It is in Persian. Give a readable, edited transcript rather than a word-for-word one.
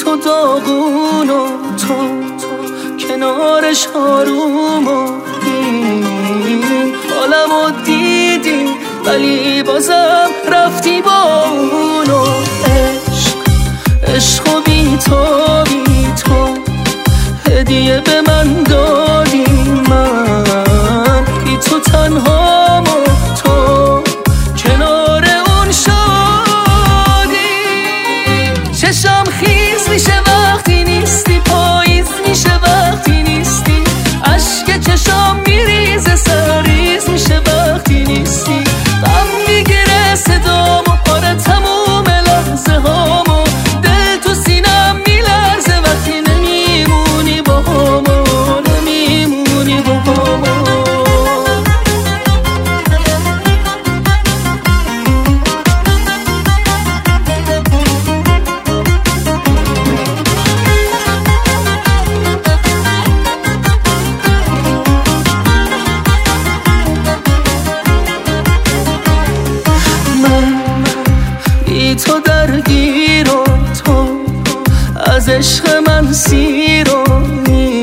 تو داغون و تو کنارش آروم و این حالمو دیدی ولی بازم رفتی با اون و عشق و بی تو هدیه به من دادی من بی تو تنهام و تو کنار اون شادی چشم خیز میشه وقتی نیستی پاییز میشه وقتی نیستی اشک چشم میریزه سرریز میشه وقتی نیستی غم میگیره صدامو آره تموم لحظه هامو دل تو سینم میلرزه وقتی نمیمونی با همو نمیمونی با همو تو درگیر و تو از عشق من سیر و